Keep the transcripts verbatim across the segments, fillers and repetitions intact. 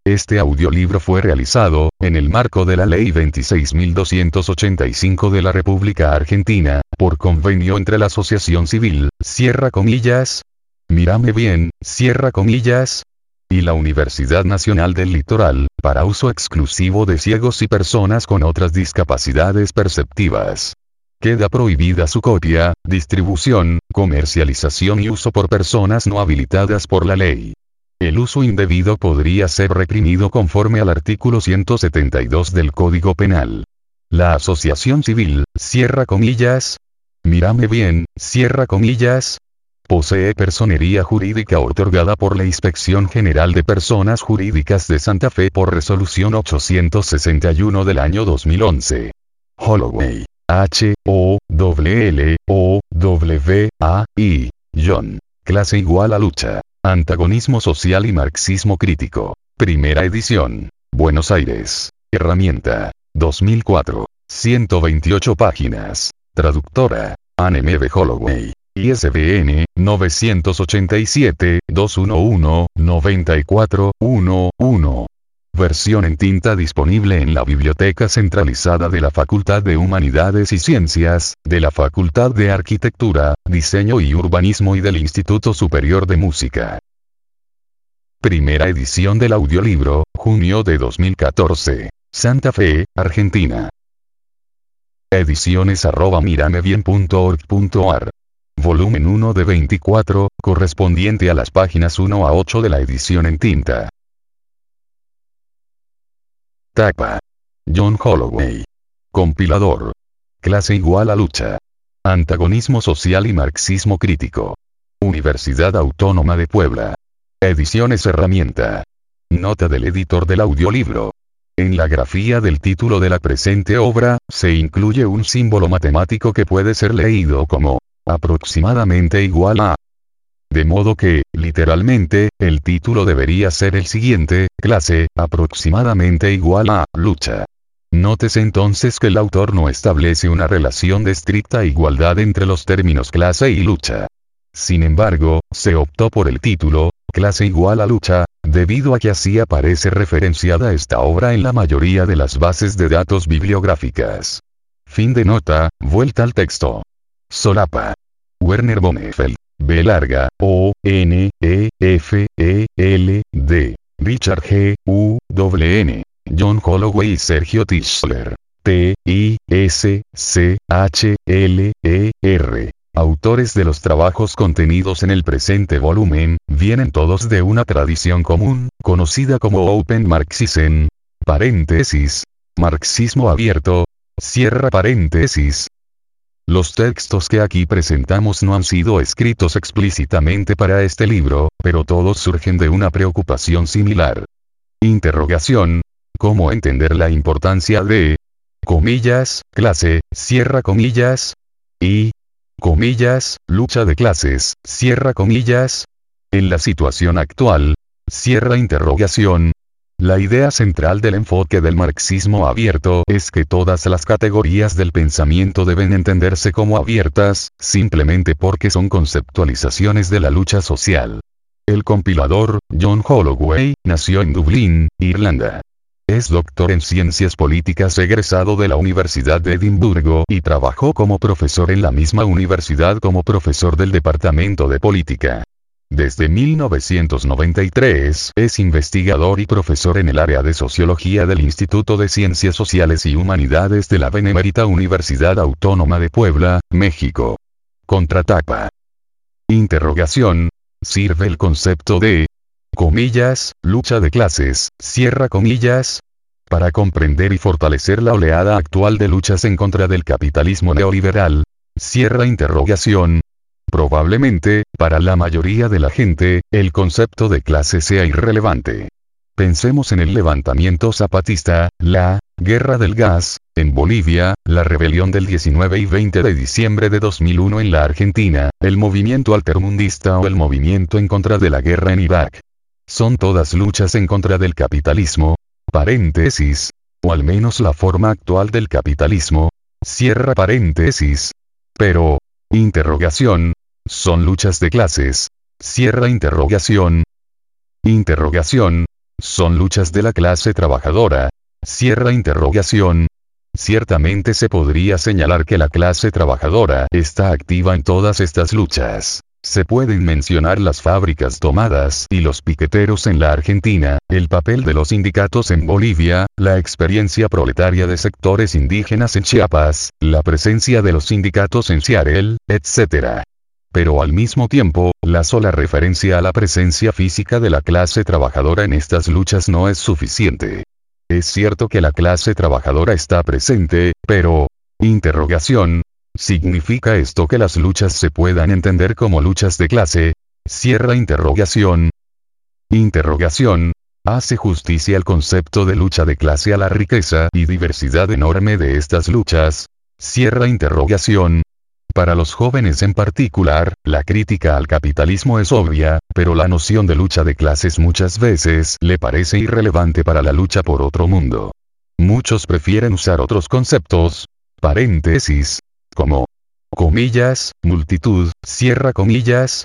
Este audiolibro fue realizado, en el marco de la Ley veintiséis mil doscientos ochenta y cinco de la República Argentina, por convenio entre la Asociación Civil, cierra comillas, Mírame Bien, cierra comillas, y la Universidad Nacional del Litoral, para uso exclusivo de ciegos y personas con otras discapacidades perceptivas. Queda prohibida su copia, distribución, comercialización y uso por personas no habilitadas por la ley. El uso indebido podría ser reprimido conforme al artículo ciento setenta y dos del Código Penal. La Asociación Civil, cierra comillas, Mírame Bien, cierra comillas, posee personería jurídica otorgada por la Inspección General de Personas Jurídicas de Santa Fe por resolución ochocientos sesenta y uno del año dos mil once. Holloway. H, O, W, L, O, W, A, I. John. Clase igual a lucha. Antagonismo social y marxismo crítico. Primera edición. Buenos Aires. Herramienta. dos mil cuatro. ciento veintiocho páginas. Traductora. Anne M. B. Holloway. I S B N, novecientos ochenta y siete, doscientos once, noventa y cuatro, once. Versión en tinta disponible en la Biblioteca Centralizada de la Facultad de Humanidades y Ciencias, de la Facultad de Arquitectura, Diseño y Urbanismo y del Instituto Superior de Música. Primera edición del audiolibro, junio de dos mil catorce. Santa Fe, Argentina. Ediciones arroba miramebien punto org punto ar. Volumen uno de veinticuatro, correspondiente a las páginas uno a ocho de la edición en tinta. Tapa. John Holloway. Compilador. Clase igual a lucha. Antagonismo social y marxismo crítico. Universidad Autónoma de Puebla. Ediciones Herramienta. Nota del editor del audiolibro. En la grafía del título de la presente obra, se incluye un símbolo matemático que puede ser leído como aproximadamente igual a. De modo que, literalmente, el título debería ser el siguiente: clase, aproximadamente igual a, lucha. Nótese entonces que el autor no establece una relación de estricta igualdad entre los términos clase y lucha. Sin embargo, se optó por el título, clase igual a lucha, debido a que así aparece referenciada esta obra en la mayoría de las bases de datos bibliográficas. Fin de nota, vuelta al texto. Solapa. Werner Bonefeld. B larga, O, N, E, F, E, L, D. Richard G. U, W N. John Holloway y Sergio Tischler. T, I, S, C, H, L, E, R. Autores de los trabajos contenidos en el presente volumen, vienen todos de una tradición común, conocida como Open Marxism, paréntesis, marxismo abierto, cierra paréntesis. Los textos que aquí presentamos no han sido escritos explícitamente para este libro, pero todos surgen de una preocupación similar. Interrogación. ¿Cómo entender la importancia de, comillas, clase, cierra comillas, y, comillas, lucha de clases, cierra comillas, en la situación actual, cierra interrogación? La idea central del enfoque del marxismo abierto es que todas las categorías del pensamiento deben entenderse como abiertas, simplemente porque son conceptualizaciones de la lucha social. El compilador, John Holloway, nació en Dublín, Irlanda. Es doctor en Ciencias Políticas egresado de la Universidad de Edimburgo y trabajó como profesor en la misma universidad como profesor del Departamento de Política. Desde mil novecientos noventa y tres es investigador y profesor en el área de Sociología del Instituto de Ciencias Sociales y Humanidades de la Benemérita Universidad Autónoma de Puebla, México. Contratapa. Interrogación. Sirve el concepto de, comillas, lucha de clases, cierra comillas, para comprender y fortalecer la oleada actual de luchas en contra del capitalismo neoliberal, cierra interrogación. Probablemente, para la mayoría de la gente, el concepto de clase sea irrelevante. Pensemos en el levantamiento zapatista, la guerra del gas, en Bolivia, la rebelión del diecinueve y veinte de diciembre de dos mil uno en la Argentina, el movimiento altermundista o el movimiento en contra de la guerra en Irak. Son todas luchas en contra del capitalismo, paréntesis, o al menos la forma actual del capitalismo, cierra paréntesis. Pero, interrogación, son luchas de clases, cierra interrogación. Interrogación. Son luchas de la clase trabajadora. Cierra interrogación. Ciertamente se podría señalar que la clase trabajadora está activa en todas estas luchas. Se pueden mencionar las fábricas tomadas y los piqueteros en la Argentina, el papel de los sindicatos en Bolivia, la experiencia proletaria de sectores indígenas en Chiapas, la presencia de los sindicatos en Seattle, etcétera. Pero al mismo tiempo, la sola referencia a la presencia física de la clase trabajadora en estas luchas no es suficiente. Es cierto que la clase trabajadora está presente, pero... Interrogación. ¿Significa esto que las luchas se puedan entender como luchas de clase? Cierra interrogación. Interrogación. ¿Hace justicia el concepto de lucha de clase a la riqueza y diversidad enorme de estas luchas? Cierra interrogación. Para los jóvenes en particular, la crítica al capitalismo es obvia, pero la noción de lucha de clases muchas veces le parece irrelevante para la lucha por otro mundo. Muchos prefieren usar otros conceptos, paréntesis, como comillas, multitud, cierra comillas,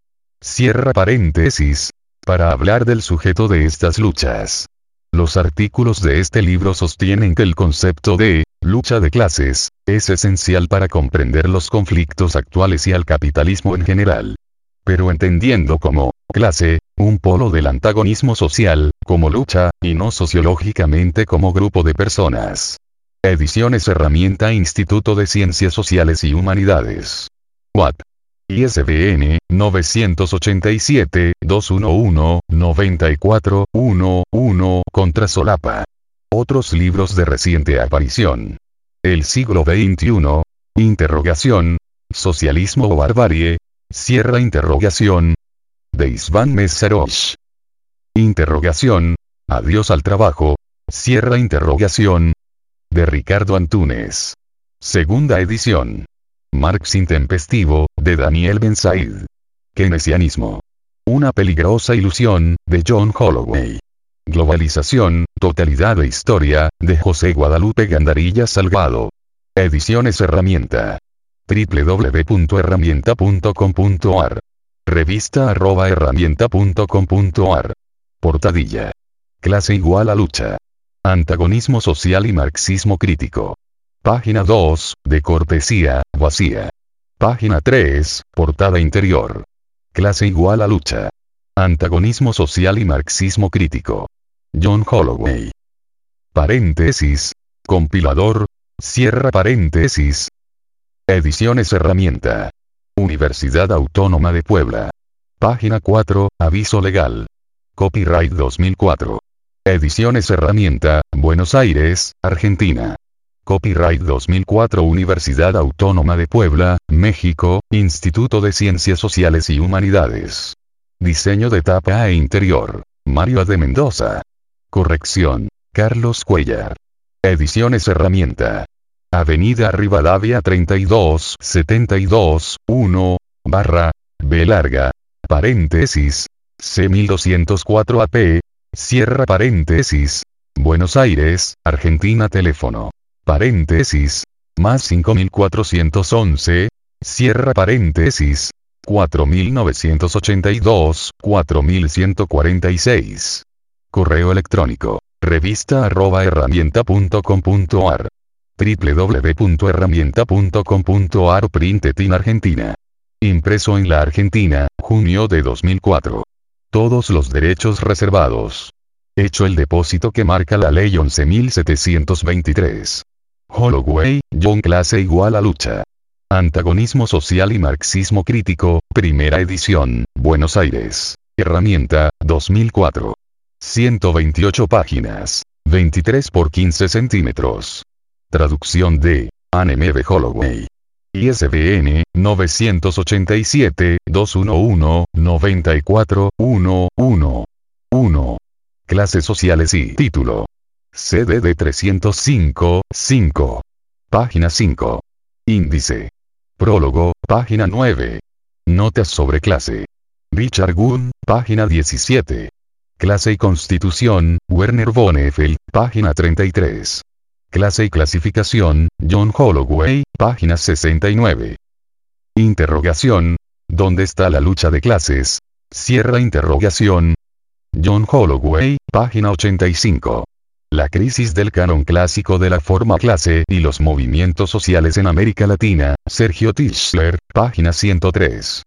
cierra paréntesis, para hablar del sujeto de estas luchas. Los artículos de este libro sostienen que el concepto de lucha de clases es esencial para comprender los conflictos actuales y al capitalismo en general. Pero entendiendo como clase, un polo del antagonismo social, como lucha, y no sociológicamente como grupo de personas. Ediciones Herramienta Instituto de Ciencias Sociales y Humanidades. U A P. I S B N, novecientos ochenta y siete, doscientos once, noventa y cuatro, once, contra solapa. Otros libros de reciente aparición. El siglo veintiuno. Interrogación. Socialismo o barbarie. Cierra interrogación. De Isván Meszaros. Interrogación. Adiós al trabajo. Cierra interrogación. De Ricardo Antúnez. Segunda edición. Marx intempestivo, de Daniel Ben Said. Keynesianismo. Una peligrosa ilusión, de John Holloway. Globalización, totalidad e historia, de José Guadalupe Gandarilla Salgado. Ediciones Herramienta. doble u doble u doble u punto herramienta punto com punto a r. Revista arroba herramienta punto com punto a r. Portadilla. Clase igual a lucha. Antagonismo social y marxismo crítico. Página dos, de cortesía, vacía. Página tres, portada interior. Clase igual a lucha. Antagonismo social y marxismo crítico. John Holloway. Paréntesis. Compilador. Cierra paréntesis. Ediciones Herramienta. Universidad Autónoma de Puebla. Página cuatro, aviso legal. Copyright dos mil cuatro. Ediciones Herramienta, Buenos Aires, Argentina. Copyright dos mil cuatro Universidad Autónoma de Puebla, México, Instituto de Ciencias Sociales y Humanidades. Diseño de tapa e interior. Mario de Mendoza. Corrección. Carlos Cuellar. Ediciones Herramienta. Avenida Rivadavia treinta y dos setenta y dos, uno, barra, B larga, paréntesis, C mil doscientos cuatro A P, cierra paréntesis, Buenos Aires, Argentina. Teléfono. Paréntesis, más cinco mil cuatrocientos once, cierra paréntesis, cuatro mil novecientos ochenta y dos, cuatro mil ciento cuarenta y seis. Correo electrónico, revista arroba herramienta punto com punto a r. doble u doble u doble u punto herramienta punto com punto a r. Printed in Argentina. Impreso en la Argentina, junio de dos mil cuatro. Todos los derechos reservados. Hecho el depósito que marca la ley once mil setecientos veintitrés. Holloway, John. Clase igual a lucha. Antagonismo social y marxismo crítico, primera edición, Buenos Aires. Herramienta, dos mil cuatro. ciento veintiocho páginas. veintitrés por quince centímetros. Traducción de Anne M. B. Holloway. I S B N, novecientos ochenta y siete, doscientos once, noventa y cuatro, once, uno. Clases sociales y título. C D D trescientos cinco, cinco. Página cinco. Índice. Prólogo, página nueve. Notas sobre clase. Richard Gunn, página diecisiete. Clase y constitución, Werner von Effel, página treinta y tres. Clase y clasificación, John Holloway, página sesenta y nueve. Interrogación. ¿Dónde está la lucha de clases? Cierra interrogación. John Holloway, página ochenta y cinco. La crisis del canon clásico de la forma clase y los movimientos sociales en América Latina, Sergio Tischler, página ciento tres.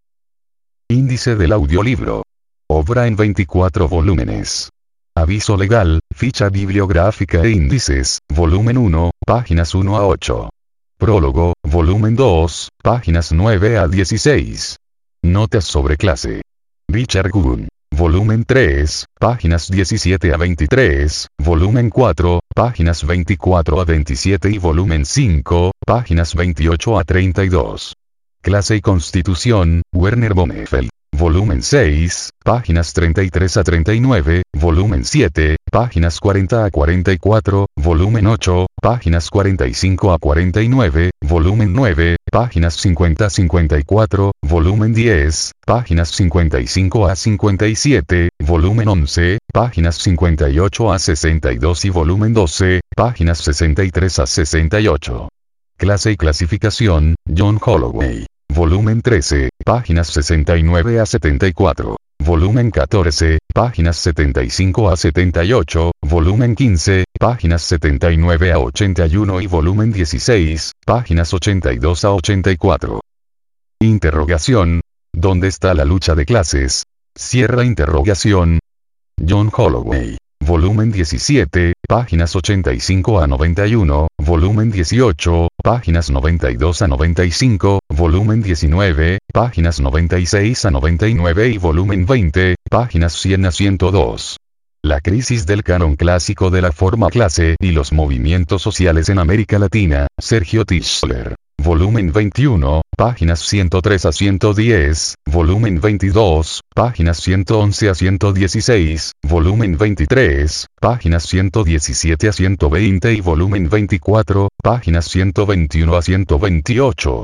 Índice del audiolibro. Obra en veinticuatro volúmenes. Aviso legal, ficha bibliográfica e índices, volumen uno, páginas uno a ocho. Prólogo, volumen dos, páginas nueve a dieciséis. Notas sobre clase. Richard Gunn. Volumen tres, páginas diecisiete a veintitrés, volumen cuatro, páginas veinticuatro a veintisiete y volumen cinco, páginas veintiocho a treinta y dos. Clase y Constitución, Werner Bonefeld. Volumen seis, páginas treinta y tres a treinta y nueve, volumen siete, páginas cuarenta a cuarenta y cuatro, volumen ocho, páginas cuarenta y cinco a cuarenta y nueve, volumen nueve, páginas cincuenta a cincuenta y cuatro, volumen diez, páginas cincuenta y cinco a cincuenta y siete, volumen once, páginas cincuenta y ocho a sesenta y dos y volumen doce, páginas sesenta y tres a sesenta y ocho. Clase y clasificación, John Holloway. Volumen trece, páginas sesenta y nueve a setenta y cuatro. Volumen catorce, páginas setenta y cinco a setenta y ocho. Volumen quince, páginas setenta y nueve a ochenta y uno y volumen dieciséis, páginas ochenta y dos a ochenta y cuatro. Interrogación. ¿Dónde está la lucha de clases? Cierra interrogación. John Holloway. Volumen diecisiete, páginas ochenta y cinco a noventa y uno, volumen dieciocho, páginas noventa y dos a noventa y cinco, volumen diecinueve, páginas noventa y seis a noventa y nueve y volumen veinte, páginas cien a ciento dos. La crisis del canon clásico de la forma clase y los movimientos sociales en América Latina, Sergio Tischler. Volumen veintiuno, páginas ciento tres a ciento diez, volumen veintidós, páginas ciento once a ciento dieciséis, volumen veintitrés, páginas ciento diecisiete a ciento veinte y volumen veinticuatro, páginas ciento veintiuno a ciento veintiocho.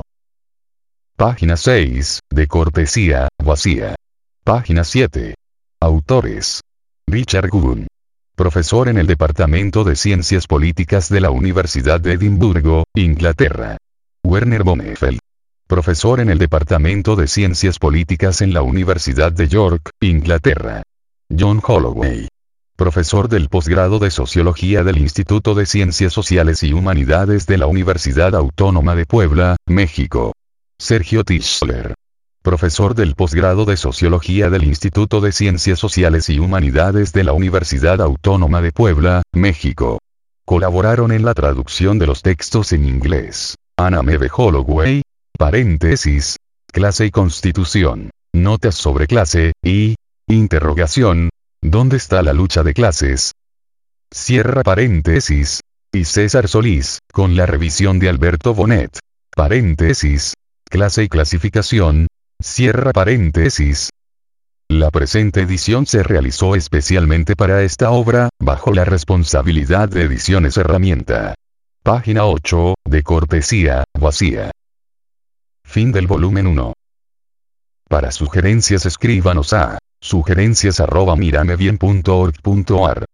Página seis, de cortesía, vacía. Página siete. Autores. Richard Gunn. Profesor en el Departamento de Ciencias Políticas de la Universidad de Edimburgo, Inglaterra. Werner Bonefeld. Profesor en el Departamento de Ciencias Políticas en la Universidad de York, Inglaterra. John Holloway. Profesor del posgrado de Sociología del Instituto de Ciencias Sociales y Humanidades de la Universidad Autónoma de Puebla, México. Sergio Tischler. Profesor del posgrado de Sociología del Instituto de Ciencias Sociales y Humanidades de la Universidad Autónoma de Puebla, México. Colaboraron en la traducción de los textos en inglés. Anna Meve Holloway. Paréntesis. Clase y Constitución. Notas sobre clase, y. Interrogación. ¿Dónde está la lucha de clases? Cierra paréntesis. Y César Solís, con la revisión de Alberto Bonet. Paréntesis. Clase y clasificación. Cierra paréntesis. La presente edición se realizó especialmente para esta obra, bajo la responsabilidad de Ediciones Herramienta. Página ocho, de cortesía, vacía. Fin del volumen uno. Para sugerencias escríbanos a sugerencias arroba miramebien punto org punto ar.